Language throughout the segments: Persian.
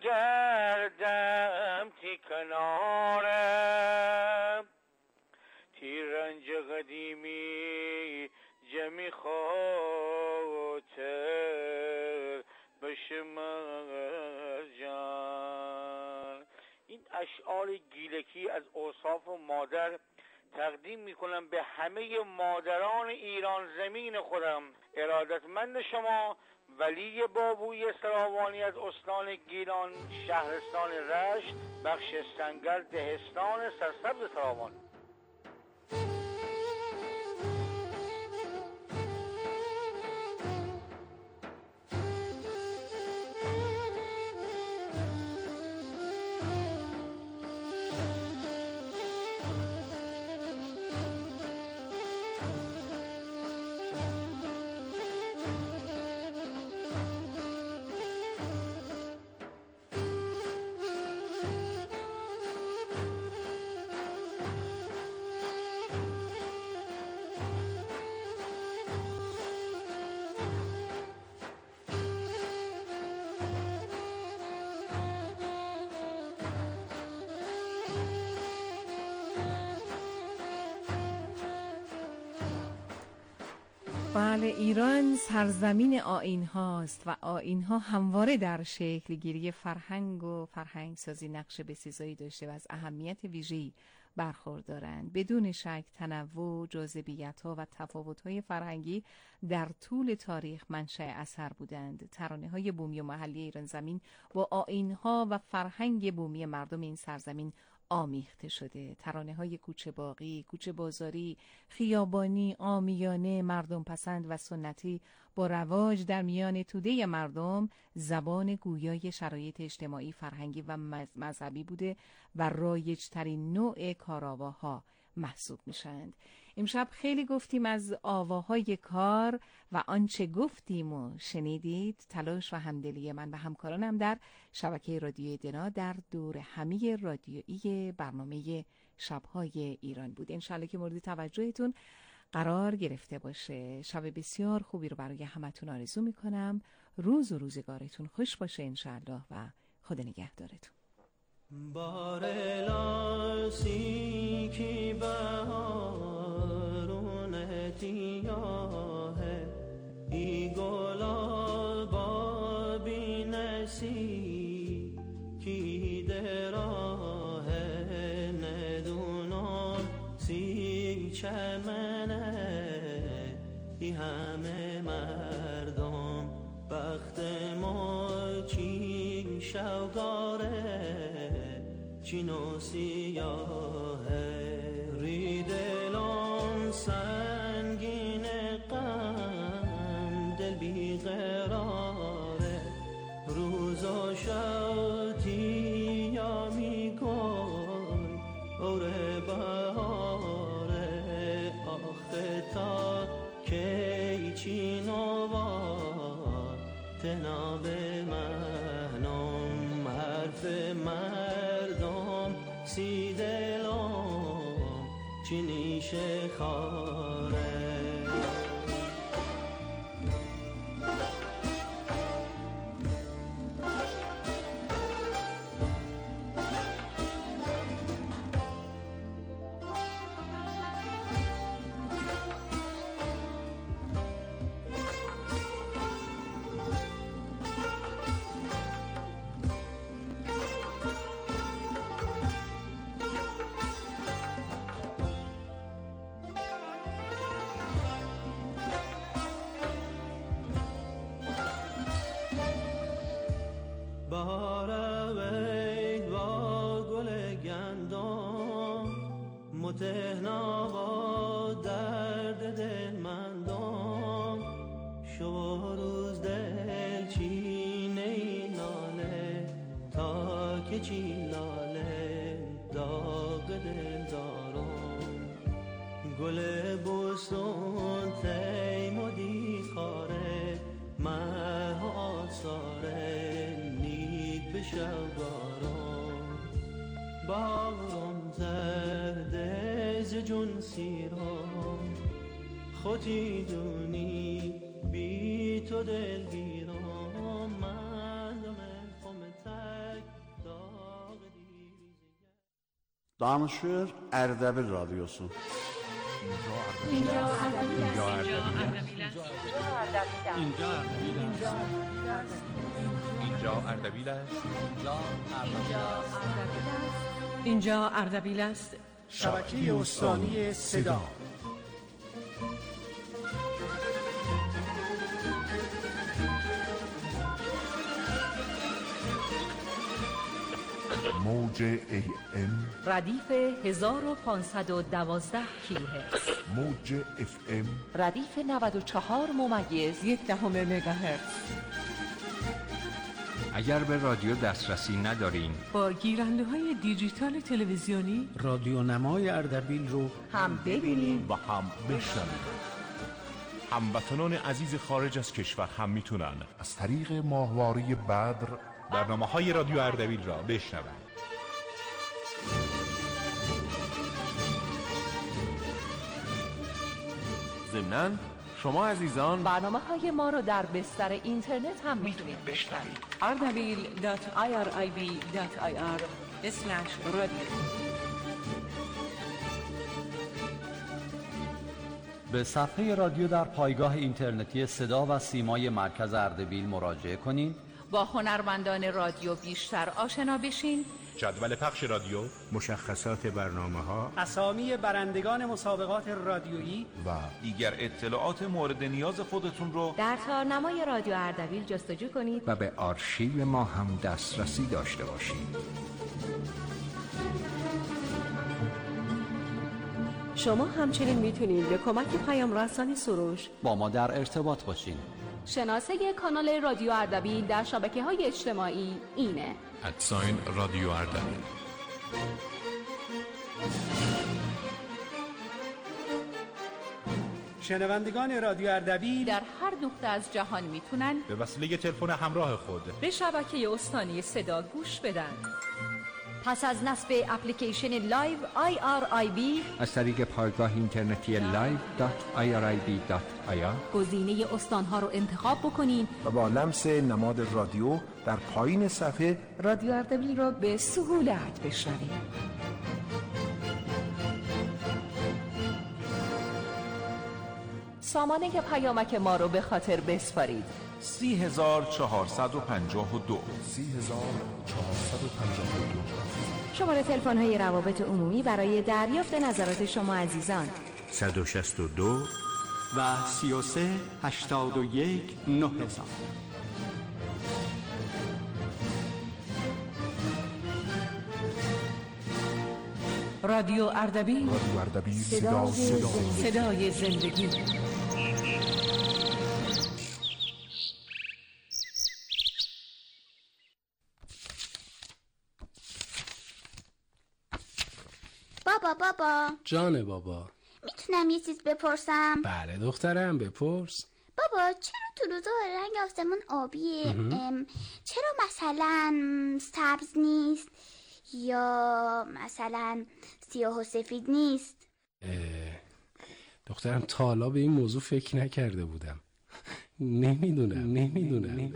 گردم تی کنارم تی رنج قدیمی جمی خاطر بشمر جان. این اشعار گیلکی از اوصاف مادر تقدیم میکنم به همه مادران ایران زمین خودم. ارادتمند شما ولی بابوی سراوانی از استان گیلان، شهرستان رشت، بخش سنگر، دهستان سرسبز سراوان. بله، ایران سرزمین آیین هاست و آیین ها همواره در شکل گیری فرهنگ و فرهنگ سازی نقش بسزایی داشته و از اهمیت ویژه‌ای برخوردارند. بدون شک تنوع، جاذبیت ها و تفاوت های فرهنگی در طول تاریخ منشأ اثر بودند. ترانه های بومی و محلی ایران زمین با آیین ها و فرهنگ بومی مردم این سرزمین آمیخته شده. ترانه های کوچه باغی، کوچه بازاری، خیابانی، عامیانه، مردم پسند و سنتی با رواج در میان توده مردم زبان گویای شرایط اجتماعی، فرهنگی و مذهبی بوده و رایج ترین نوع کارآواها محسوب میشند. امشب خیلی گفتیم از آواهای کار و آنچه گفتیم و شنیدید تلاش و همدلی من و همکارانم در شبکه رادیوی دنا در دور همی رادیویی برنامه شب‌های ایران بود. انشالله که مورد توجهتون قرار گرفته باشه. شب بسیار خوبی رو برای همتون آرزو میکنم. روز و روزگارتون خوش باشه انشالله و خدا نگهدارتون. بارلاسی کی بهارون تیاه ای گلا بابی نسی کی دراه ندونان سی چمنه ای همه مردم بخت ما چی شوگاره چینو سیاه ری دلم سنگین غم دل بی قراره روز و شوتی یا می کن اوره بهاره آخه تا کی چینو با تناب منم حرف مردم سی دلم چی نیشه خاره متهنا با درد دل مندم شب روز دل چینه لاله تا که چی لاله داغ دل دارم گل بستون تیمودی خاره مه آثاره نید به شبارم باغم تهده جون سیرم خودی دونی بی تو دلگیرم من دم خم تک Danışır Ərdəbil Radyosu. اینجا اردبیل است. شبکه استانی صدا. موج AM ردیف 1512 کیلوهرتز. موج FM ردیف 94.1 مگاهرتز. اگر به رادیو دسترسی ندارین، با گیرنده‌های دیجیتال تلویزیونی رادیو نمای اردبیل رو هم ببینید و هم بشنوید. هموطنان عزیز خارج از کشور هم میتونن از طریق ماهواره بدر برنامه‌های رادیو اردبیل را بشنوند. ضمناً شما عزیزان برنامه‌های ما رو در بستر اینترنت هم میتونید بشنوید. ardabil.irib.ir/radio. به صفحه رادیو در پایگاه اینترنتی صدا و سیمای مرکز اردبیل مراجعه کنید. با هنرمندان رادیو بیشتر آشنا بشین. جدول پخش رادیو، مشخصات برنامه‌ها، اسامی برندگان مسابقات رادیویی و دیگر اطلاعات مورد نیاز خودتون رو در تارنمای رادیو اردبیل جستجو کنید و به آرشیو ما هم دسترسی داشته باشید. شما همچنین میتونید به کمک پیام رسانی سروش با ما در ارتباط باشین. شناسه کانال رادیو اردبیل در شبکه‌های اجتماعی اینه: @رادیو اردبیل. شنوندگان رادیو اردبیل در هر نقطه از جهان میتونن به وسیله تلفن همراه خود به شبکه استانی صدا گوش بدن. پس از نصب اپلیکیشن لایو IRIB از طریق پایگاه اینترنتی live.irib.ir گزینه استانها رو انتخاب بکنین و با لمس نماد رادیو در پایین صفحه رادیو اردبیل رو به سهولت بشنوید. سامانه پیامک ما رو به خاطر بسپارید: 30452 شماره تلفن‌های روابط عمومی برای دریافت نظرات شما عزیزان 162 و 33 81 9000. رادیو اردبیل، صدای زندگی. بابا جان بابا، میتونم یه چیز بپرسم؟ بله دخترم، بپرس. بابا چرا تو روزا رنگ آسمون آبیه؟ چرا مثلا سبز نیست یا مثلا سیاه و سفید نیست؟ دخترم تا حالا به این موضوع فکر نکرده بودم. نمیدونم.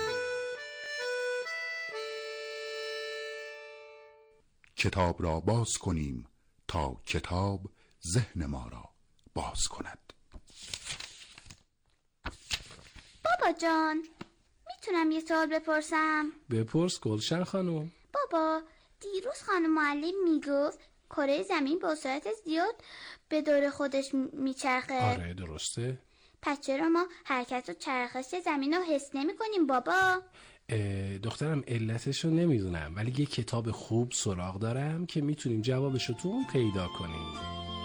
کتاب را باز کنیم تا کتاب ذهن ما را باز کند. بابا جان، میتونم یه سوال بپرسم؟ بپرس گلشن خانم. بابا دیروز خانم معلم میگفت کره زمین با سرعت زیاد به دور خودش میچرخه. آره درسته. پس چرا ما حرکت و چرخش زمین رو حس نمی کنیم بابا؟ دخترم علتشو نمیدونم، ولی یه کتاب خوب سراغ دارم که میتونیم جوابشو تو اون پیدا کنیم.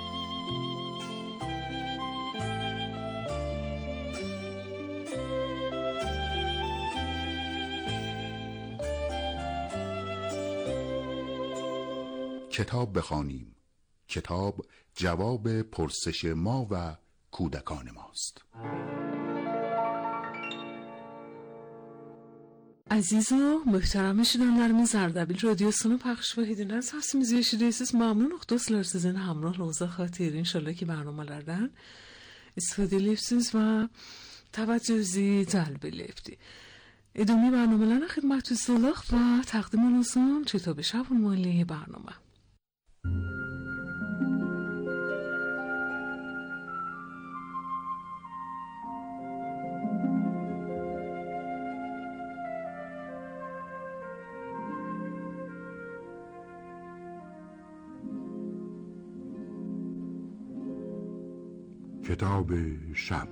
کتاب بخوانیم. کتاب جواب پرسش ما و کودکان ماست. عزیزو محترم şirinlerimiz Ardabil Radyosu'nu paylaşma dinlerseniz yaşadığınız memnun dostlar sizin hamrohlığınıza xatir inşallah ki برنامه‌lardan استفاده ediyorsunuz ve توجهی جلب ediyorsunuz. ادامه برنامه‌larına خدمتتون و تقدیم لازم کتاب شب مالی برنامه. کتاب شب.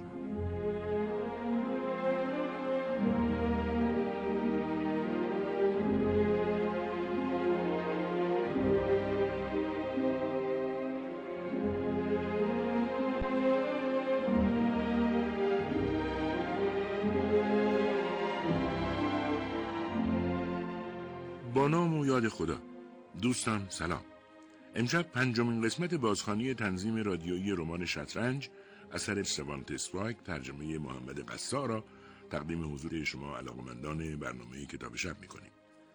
با نام و یاد خدا. دوستان سلام. امشب پنجمین قسمت بازخوانی تنظیم رادیویی رمان شطرنج اثر سروانتس پایک ترجمه محمد قصار را تقدیم حضور شما علاقمندان برنامه کتاب شب می‌کنیم.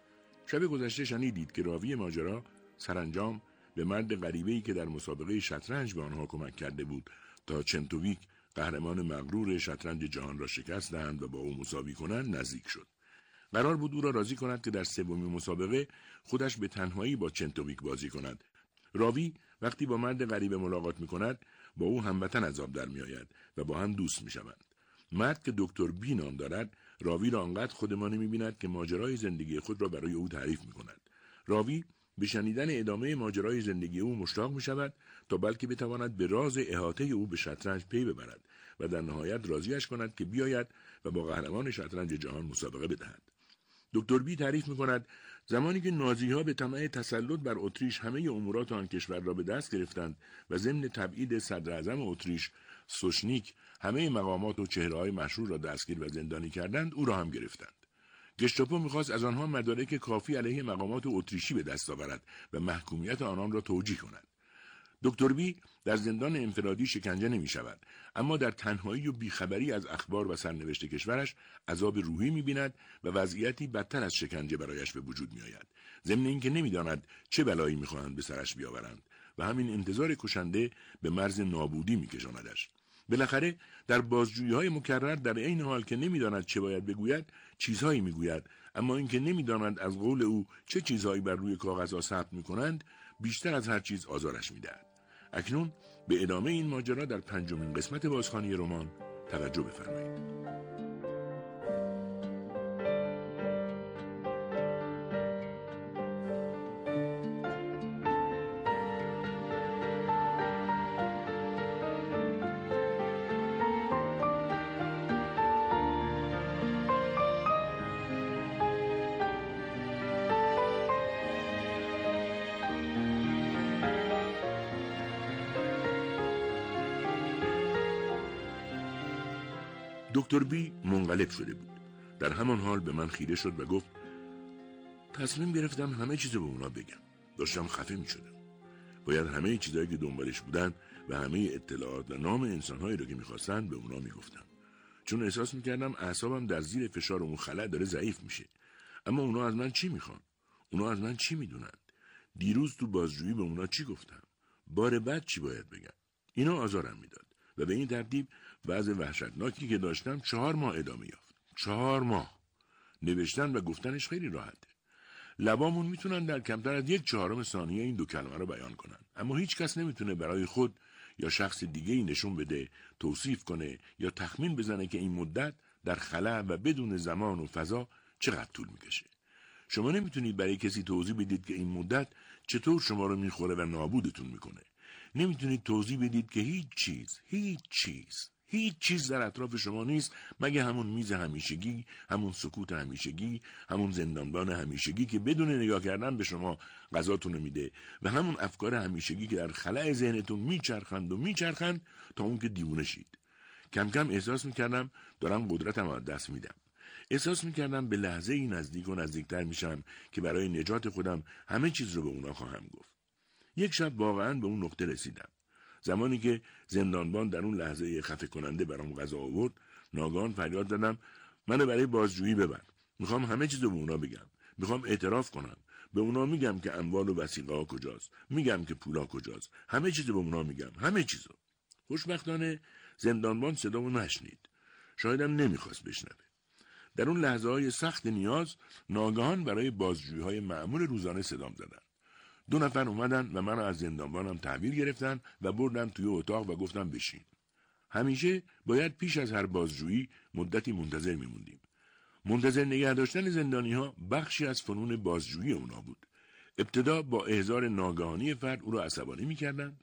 شب گذشته شنیدید که راوی ماجرا سرانجام به مرد غریبه‌ای که در مسابقه شطرنج به آنها کمک کرده بود تا چنتوویک قهرمان مغرور شطرنج جهان را شکست دهند و با او مساوی کنند نزدیک شد. قرار بود او را راضی کند که در سومین مسابقه خودش به تنهایی با چنتوویک بازی کند. راوی وقتی با مرد غریبه ملاقات می‌کند با او هموطن از آب در می‌آید و با هم دوست می‌شوند. مرد که دکتر بی نام دارد راوی را آنقدر خودمانی می‌بیند که ماجرای زندگی خود را برای او تعریف می‌کند. راوی به شنیدن ادامه ماجرای زندگی او مشتاق می‌شود تا بلکه بتواند به راز احاطه او به شطرنج پی ببرد و در نهایت راضیش کند که بیاید و با قهرمان شطرنج جهان مسابقه بدهد. دکتر بی تعریف می‌کند زمانی که نازی‌ها به طمع تسلط بر اتریش همه امورات آن کشور را به دست گرفتند و ضمن تبعید صدراعظم اتریش سوشنیک همه مقامات و چهره‌های مشهور را دستگیر و زندانی کردند، او را هم گرفتند. گشتاپو می‌خواست از آنها مدارک کافی علیه مقامات اتریشی به دست آورد و محکومیت آنان را توجیه کند. دکتر بی در زندان انفرادی شکنجه نمی‌شود، اما در تنهایی و بیخبری از اخبار و سرنوشت کشورش عذاب روحی می‌بیند و وضعیتی بدتر از شکنجه برایش به وجود می‌آید. ضمن اینکه نمی‌داند چه بلایی می‌خواهند به سرش بیاورند و همین انتظار کشنده به مرز نابودی می‌کشاندش. بالاخره در بازجویی‌های مکرر در عین حال که نمی‌داند چه باید بگوید، چیزهایی می‌گوید، اما اینکه نمی‌داند از قول او چه چیزهایی بر روی کاغذها ثبت می‌کنند، بیشتر از هر چیز آزارش می‌دهد. اکنون به ادامه این ماجرا در پنجمین قسمت بازخوانی رمان توجه بفرمایید. دکتر بی منقلب شده بود. در همان حال به من خیره شد و گفت تصمیم گرفتم همه چیزو به اونا بگم. داشتم خفه می شدم. باید همه چیزایی که دنبالش بودن و همه اطلاعات و نام انسانهایی رو که میخواستن به اونا میگفتم. چون احساس میکردم اعصابم در زیر فشار اون خلأ داره ضعیف میشه. اما اونا از من چی میخوان؟ اونا از من چی میدونن؟ دیروز تو بازجویی به اونا چی گفتم؟ بار بعد چی باید بگم؟ اینا آزارم میداد. و به این ترتیب وضع وحشتناکی که داشتم 4 ماه ادامه یافت. 4 ماه. نوشتن و گفتنش خیلی راحته. لبامون میتونن در کمتر از 1/4 ثانیه این 2 کلمه رو بیان کنن. اما هیچ کس نمیتونه برای خود یا شخص دیگه‌ای نشون بده، توصیف کنه یا تخمین بزنه که این مدت در خلا و بدون زمان و فضا چقدر طول میکشه. شما نمیتونید برای کسی توضیح بدید که این مدت چطور شما رو میخوره و نابودتون میکنه. نمیتونید توضیح بدید که هیچ چیز در اطراف شما نیست مگه همون میز همیشگی، همون سکوت همیشگی، همون زندانبان همیشگی که بدون نگاه کردن به شما غذاتون رو میده و همون افکار همیشگی که در خلأ ذهنتون میچرخند تا اون که دیوونه شید. کم کم احساس میکردم دارم قدرتم از دست میدم. احساس میکردم به لحظه ای نزدیک و نزدیکتر میشم که برای نجات خودم همه چیز رو به اونا خواهم گفت. یک شب واقعاً به اون نقطه رسیدم. زمانی که زندانبان در اون لحظه خفه کننده برام غذا آورد، ناگهان فریاد زدم منو برای بازجویی ببر. میخوام همه چیزو به اونا بگم. میخوام اعتراف کنم. به اونا میگم که اموال و وثیقه ها کجاست. میگم که پولا کجاست. همه چیزو به اونا میگم. همه چیزو. خوشبختانه زندانبان صدامو نشنید. شایدم نمیخواست بشنوه. در اون لحظه‌های سخت نیاز ناگهان برای بازجویی‌های معمول روزانه صدام زدن. 2 نفر اومدن و منو از زندانبانم تحویل گرفتن و بردن توی اتاق و گفتن بشین. همیشه باید پیش از هر بازجویی مدتی منتظر میموندیم. منتظر نگه داشتن زندانی‌ها بخشی از فنون بازجویی اونا بود. ابتدا با احضار ناگهانی فرد او را عصبانی می‌کردند،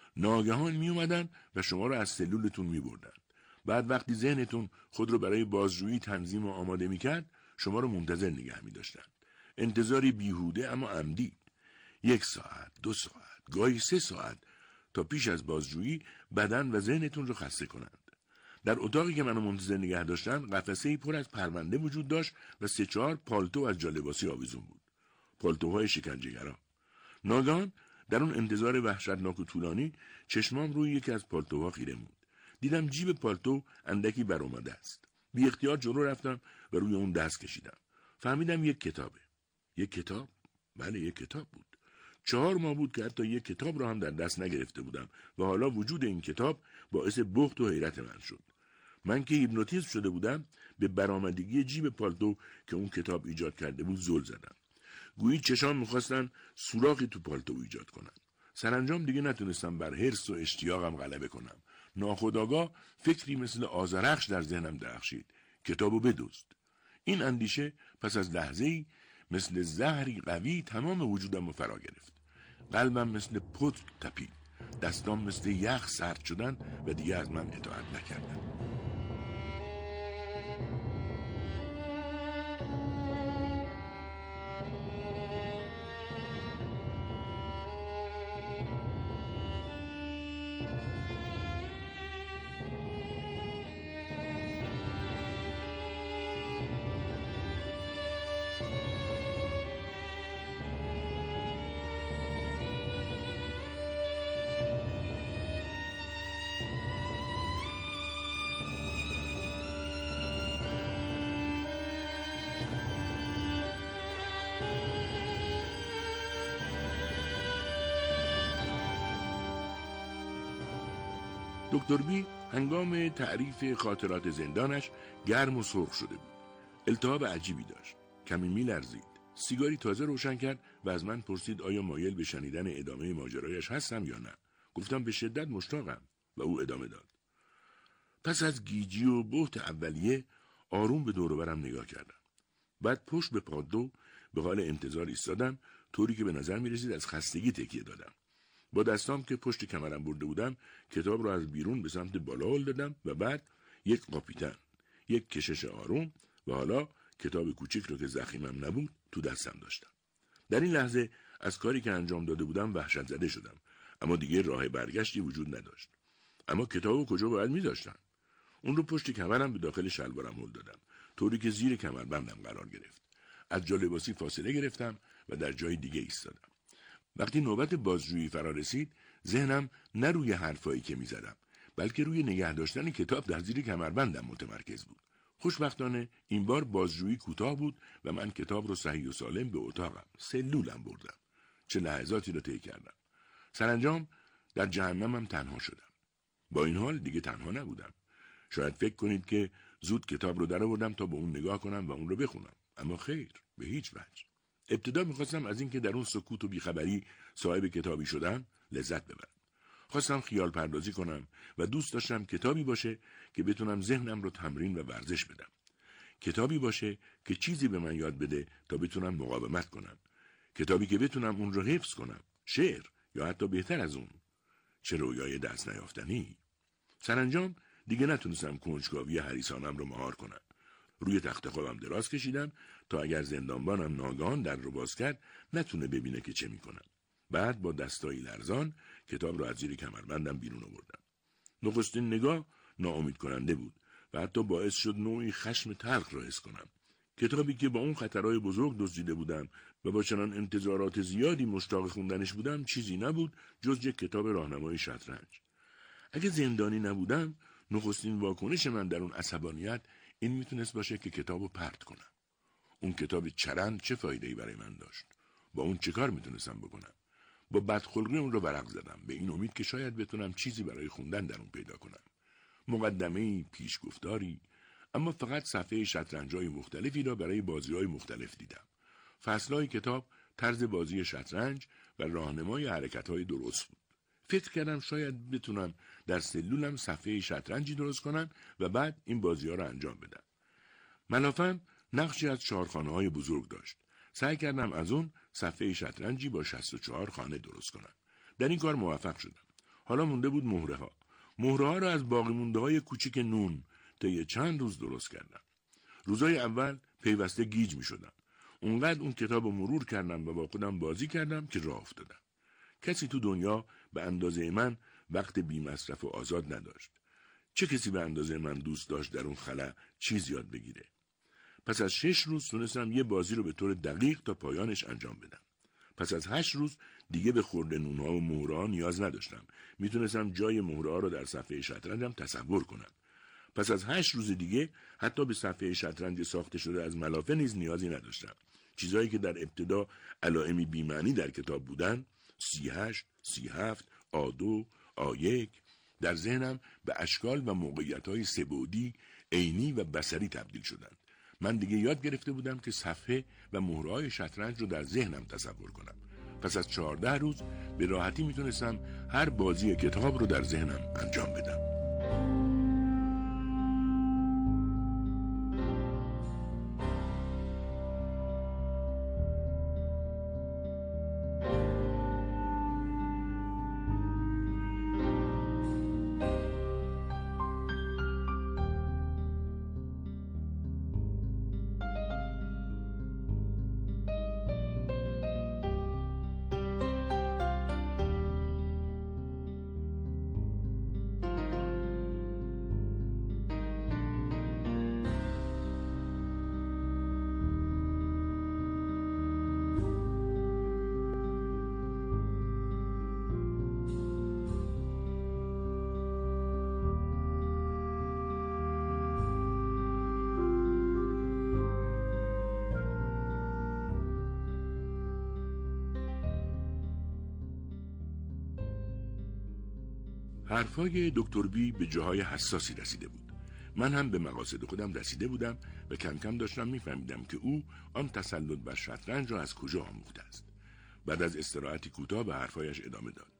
ناگهان می اومدن و شما رو از سلولتون می بردن. بعد وقتی ذهنتون خود رو برای بازجویی تنظیم و آماده می کرد، شما رو منتظر نگه می داشتن. انتظاری بیهوده اما عمدی. 1 ساعت، 2 ساعت، گاهی 3 ساعت تا پیش از بازجویی بدن و ذهنتون رو خسته کنند. در اتاقی که منو منتظر نگه داشتن، قفسه‌ای پر از پرونده وجود داشت و 3-4 پالتو از جالباسی آویزون بود. پالتوهای شکنجه‌گرا. ناگهان در اون انتظار وحشتناک و طولانی چشمام روی یکی از پالتوها خیره موند. دیدم جیب پالتو اندکی برآمده است. بی اختیار جلو رفتم و روی اون دست کشیدم. فهمیدم یک کتابه. یک کتاب؟ بله، یک کتاب بود. 4 ماه بود که حتی یک کتاب را هم در دست نگرفته بودم و حالا وجود این کتاب باعث بهت و حیرت من شد. من که هیپنوتیزم شده بودم، به برآمدگی جیب پالتو که اون کتاب ایجاد کرده بود زل زدم. گویی چشام می‌خواستن سوراخی تو پالتو ایجاد کنن. سرانجام دیگه نتونستم بر حرص و اشتیاقم غلبه کنم. ناخودآگاه فکری مثل آذرخش در ذهنم درخشید. کتابو بدزد. این اندیشه پس از لحظه‌ای مثل زهری قوی تمام وجودم رو فرا گرفت. قلبم مثل پتک تپید. دستام مثل یخ سرد شدن و دیگه از من اطاعت نکردن. دکتر بی هنگام تعریف خاطرات زندانش گرم و سرخ شده بود. التهاب عجیبی داشت. کمی می‌لرزید. سیگاری تازه روشن کرد و از من پرسید آیا مایل به شنیدن ادامه ماجرایش هستم یا نه. گفتم به شدت مشتاقم و او ادامه داد. پس از گیجی و بهت اولیه آروم به دور و برم نگاه کردم. بعد پشت به پادو به حال انتظار ایستادم، طوری که به نظر می‌رسید از خستگی تکیه دادم. با دستام که پشت کمرم برده بودم کتاب رو از بیرون به سمت بالا هل دادم و بعد یک قاپیتن، یک کشش آروم و حالا کتاب کوچیک رو که زخیمم نبود تو دستم داشتم. در این لحظه از کاری که انجام داده بودم وحشت زده شدم، اما دیگه راه برگشتی وجود نداشت. اما کتابو کجا باید می‌ذاشتم؟ اون رو پشت کمرم به داخل شلوارم هل دادم، طوری که زیر کمربندم قرار گرفت. از جالباسی فاصله گرفتم و در جای دیگه ایستادم. وقتی نوبت بازجویی فرا رسید، ذهنم نه روی حرفایی که می‌زدم، بلکه روی نگه داشتن کتاب در زیر کمربندم متمرکز بود. خوشبختانه این بار بازجویی کوتاه بود و من کتاب رو صحیح و سالم به اتاقم، سلولم بردم. چه لحظاتی رو طی کردم. سرانجام در جهنمم تنها شدم. با این حال دیگه تنها نبودم. شاید فکر کنید که زود کتاب رو درآوردم تا به اون نگاه کنم و اون رو بخونم، اما خیر، به هیچ وجه. ابتدا می‌خواستم از اینکه در اون سکوت و بیخبری صاحب کتابی شدم لذت ببرم. خواستم خیال پردازی کنم و دوست داشتم کتابی باشه که بتونم ذهنم رو تمرین و ورزش بدم. کتابی باشه که چیزی به من یاد بده تا بتونم مقاومت کنم. کتابی که بتونم اون رو حفظ کنم. شعر یا حتی بهتر از اون. چه رویای دست نیافتنی. سرانجام دیگه نتونستم کنجکاوی حریصانم رو مهار کنم. روی تخت خوابم دراز کشیدم تا اگر زندانبانم ناگهان در رو باز کرد نتونه ببینه که چه میکنم. بعد با دستایی لرزان کتاب رو از زیر کمربندم بیرون آوردم. نخستین نگاه ناامید کننده بود و حتی باعث شد نوعی خشم تلخ را حس کنم. کتابی که با اون خطرهای بزرگ دزدیده بودم و با چنان انتظارات زیادی مشتاق خوندنش بودم چیزی نبود جز یک کتاب راهنمای شطرنج. اگه زندانی نبودم نخستین واکنش من در اون عصبانیت این میتونست باشه که کتابو پرت کنم. اون کتاب چرند چه فایده‌ای برای من داشت؟ با اون چه کار میتونستم بکنم؟ با بدخلقی اون رو ورق زدم به این امید که شاید بتونم چیزی برای خوندن در اون پیدا کنم. مقدمه‌ای، پیشگفتاری، اما فقط صفحه شطرنج‌های مختلفی را برای بازی‌های مختلف دیدم. فصل‌های کتاب طرز بازی شطرنج و راهنمای حرکت‌های درست بود. فکر کردم شاید بتونم در سلولم صفحه شطرنجی درست کنم و بعد این بازی‌ها را انجام بدم. ملافم نقشی از 4 خانه‌های بزرگ داشت. سعی کردم از اون صفحه شطرنجی با 64 خانه درست کنم. در این کار موفق شدم. حالا مونده بود مهره ها را از باقی مونده های کوچیک نون طی چند روز درست کردم. روزای اول پیوسته گیج می شدم. اونقدر اون کتاب رو مرور کردم و با خودم بازی کردم که راه افتادم. کسی تو دنیا به اندازه من وقت بی مصرف و آزاد نداشت. چه کسی به اندازه من دوست داشت در اون خلا چیز یاد بگیره؟ پس از 6 روز تونستم یه بازی رو به طور دقیق تا پایانش انجام بدم. پس از 8 روز دیگه به خورد نونها و مهره‌ها نیاز نداشتم. میتونستم جای مهره‌ها رو در صفحه شطرنجم تصور کنم. پس از 8 روز دیگه حتی به صفحه شطرنج ساخته شده از ملافه نیز نیازی نداشتم. چیزایی که در ابتدا علائمی بی‌معنی در کتاب بودن، 38، 37، A2، A1 در ذهنم به اشکال و موقعیت‌های سه‌بعدی، عینی و بصری تبدیل شدند. من دیگه یاد گرفته بودم که صفحه و مهره‌های شطرنج رو در ذهنم تصور کنم. پس از 14 روز به راحتی میتونستم هر بازی کتاب رو در ذهنم انجام بدم. حرفای دکتر بی به جاهای حساسی رسیده بود. من هم به مقاصد خودم رسیده بودم و کم کم داشتم میفهمیدم که او آن تسلط بر شطرنج را از کجا آموخته است. بعد از استراحتی کوتاه به حرفایش ادامه داد.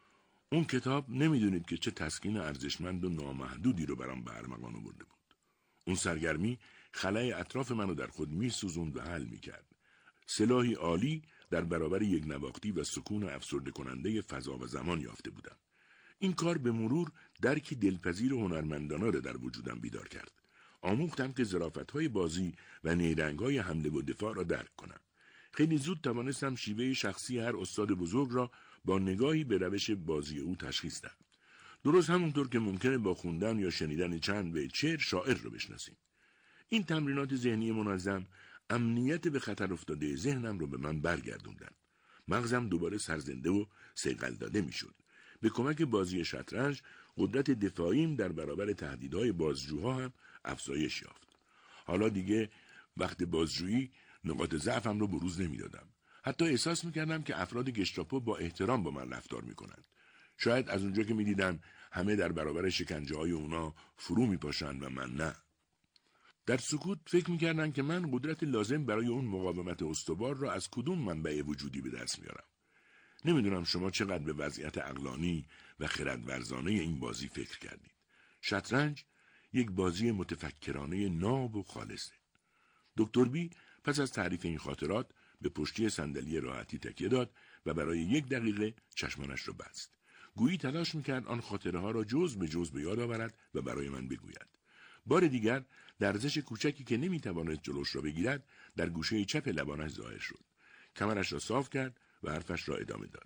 اون کتاب نمیدونید که چه تسکین ارزشمند و نامحدودی رو برام به ارمغان آورده بود. اون سرگرمی خلای اطراف منو در خود میسوزوند و حل میکرد. سلاحی عالی در برابر یک نواختی و سکون افسرده کننده فضا و زمان یافته بودم. این کار به مرور درکی دلپذیر و هنرمندانه را در وجودم بیدار کرد. آموختم که ظرافت‌های بازی و نیرنگ‌های حمله و دفاع را درک کنم. خیلی زود توانستم شیوه شخصی هر استاد بزرگ را با نگاهی به روش بازی او تشخیص دهم. درست همونطور که ممکنه با خوندن یا شنیدن چند بیت شعر شاعر رو بشناسیم. این تمرینات ذهنی منظم امنیت به خطر افتاده ذهنم رو به من برگردوندن. مغزم دوباره سرزنده و صیقل داده میشد. به کمک بازی شطرنج قدرت دفاعیم در برابر تهدیدهای بازجوها هم افزایش یافت. حالا دیگه وقت بازجویی نقاط ضعفم رو بروز نمیدادم. حتی احساس میکردم که افراد گشتاپو با احترام با من رفتار میکنند. شاید از اونجا که میدیدن همه در برابر شکنجه‌های اونا فرو میپاشند و من نه. در سکوت فکر میکردن که من قدرت لازم برای اون مقاومت استوار را از کدوم منبع وجودی به دست میارم. نمیدونم شما چقدر به وضعیت عقلانی و خردورزانه این بازی فکر کردید. شطرنج یک بازی متفکرانه ناب و خالصه. دکتر بی پس از تعریف این خاطرات به پشتی صندلی راحتی تکیه داد و برای 1 دقیقه چشمانش را بست. گویی تلاش میکرد آن خاطره ها را جز به جز به یاد آورد و برای من بگوید. بار دیگر لرزش کوچکی که نمیتوانست جلوش را بگیرد در گوشه چپ لبانش ظاهر شد. کمرش را صاف کرد و حرفش را ادامه داد.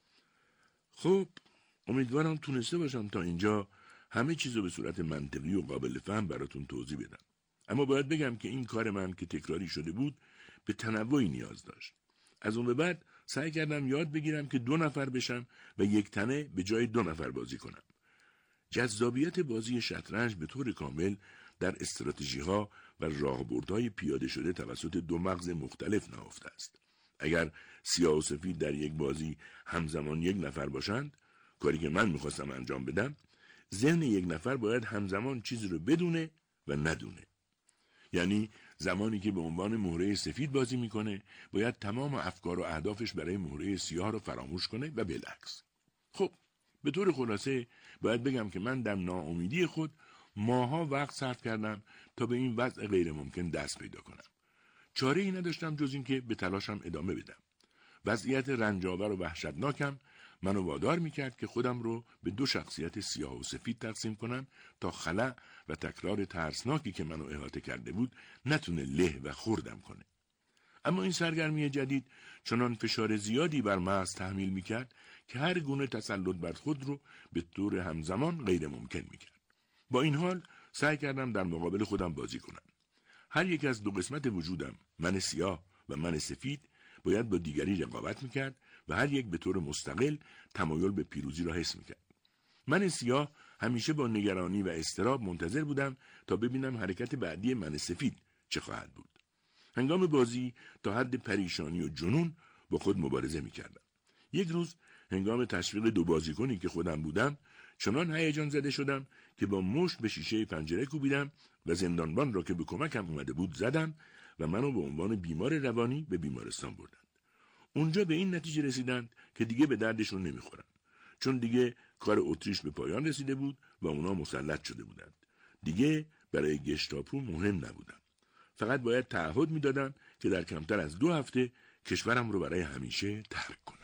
خب، امیدوارم تونسته باشم تا اینجا همه چیزو به صورت منطقی و قابل فهم براتون توضیح بدم. اما باید بگم که این کار من که تکراری شده بود به تنوعی نیاز داشت. از اون به بعد سعی کردم یاد بگیرم که 2 نفر بشم و یک تنه به جای 2 نفر بازی کنم. جذابیت بازی شطرنج به طور کامل در استراتژی‌ها و راهبردهای پیاده شده توسط 2 مغز مختلف نهفته است. اگر سیاه و سفید در یک بازی همزمان 1 نفر باشند، کاری که من میخواستم انجام بدم، ذهن 1 نفر باید همزمان چیزی رو بدونه و ندونه. یعنی زمانی که به عنوان مهره سفید بازی میکنه، باید تمام افکار و اهدافش برای مهره سیاه رو فراموش کنه و بالعکس. خب، به طور خلاصه باید بگم که من در ناامیدی خود ماها وقت صرف کردم تا به این وضع غیر ممکن دست پیدا کنم. چاره‌ای نداشتم جز این که به تلاشم ادامه بدم. وضعیت رنج‌آور و وحشتناکم منو وادار میکرد که خودم رو به 2 شخصیت سیاه و سفید تقسیم کنم تا خلأ و تکرار ترسناکی که منو احاطه کرده بود نتونه له و خوردم کنه. اما این سرگرمی جدید چنان فشار زیادی بر مغز تحمیل میکرد که هر گونه تسلط بر خود رو به طور همزمان غیر ممکن میکرد. با این حال سعی کردم در مقابل خودم بازی کنم. هر یک از 2 قسمت وجودم، من سیاه و من سفید، باید با دیگری رقابت میکرد و هر یک به طور مستقل تمایل به پیروزی را حس میکرد. من سیاه همیشه با نگرانی و اضطراب منتظر بودم تا ببینم حرکت بعدی من سفید چه خواهد بود. هنگام بازی تا حد پریشانی و جنون با خود مبارزه میکردم. یک روز هنگام تشویق 2 بازیکنی که خودم بودم چنان هیجان زده شدم که با مشت به شیشه پنجره کوبیدم و زندانبان را که به کمکم اومده بود زدم و منو به عنوان بیمار روانی به بیمارستان بردند. اونجا به این نتیجه رسیدند که دیگه به دردشون نمیخورن، چون دیگه کار اتریش به پایان رسیده بود و اونا مسلط شده بودند. دیگه برای گشتاپو مهم نبودن. فقط باید تعهد میدادن که در کمتر از 2 هفته کشورم رو برای همیشه ترک کنم.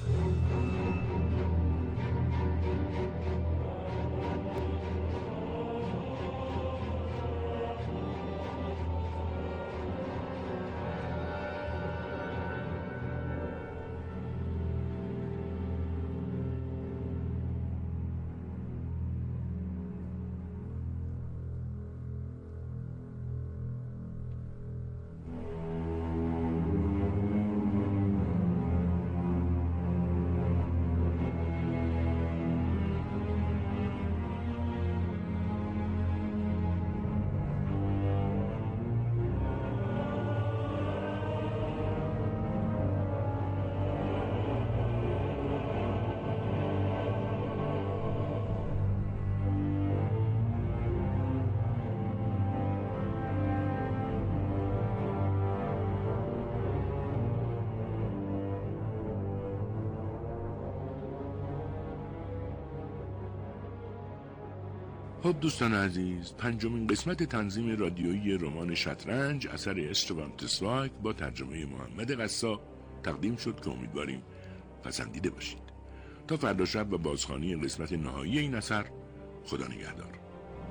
خب دوستان عزیز، 5مین قسمت تنظیم رادیویی رمان شطرنج اثر استوان تسوایگ با ترجمه محمد قصا تقدیم شد که امیدواریم پسندیده باشید. تا فردا شب و بازخوانی قسمت نهایی این اثر، خدا نگهدار.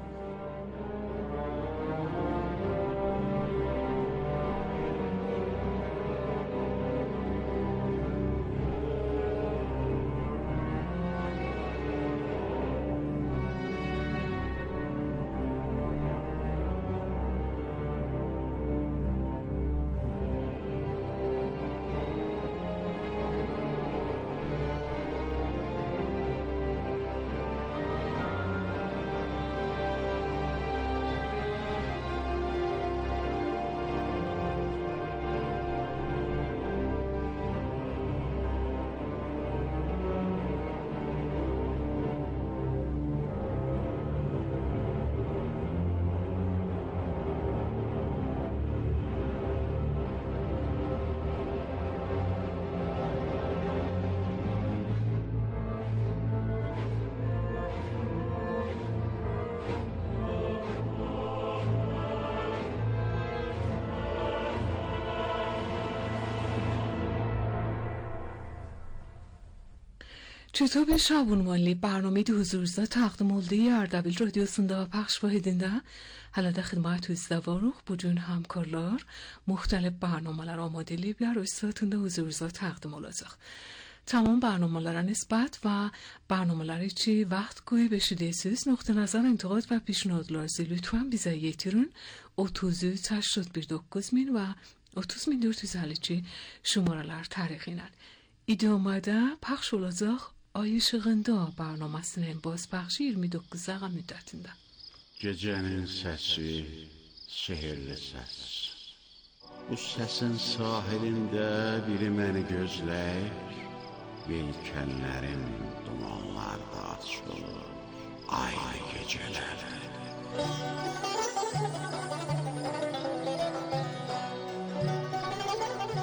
چطور شابون مالی برنامه حضورزا تقدیم oldu Ardabil Radyosu'nda pəxş edildi. Hələ də xidmətünüzdə varıq. Bu gün həmkarlar müxtəlif برنامه‌lər amad ediblər. Öz saatında huzurunuzda təqdim olacaq. Tamam برنامه‌lərə nisbət və برنامه‌lər üçün vaxt qoyub eşidəsiniz. Nöqtə nəzər, intiqad və پیشنهادlarınızı lütfən bizə yetirin. 33 819 min və 30452 şumaralar tarixinə. İdamada pəxş olacaq Ay Işığında bərnamasının bozpəxşi 29 dəqiqə müddətində. Gecənin səsi, sehirli səs. Bu səsin sahilində biri məni gözləyir. Yelkənlərim dumanlarda açılır. Ay gecələr.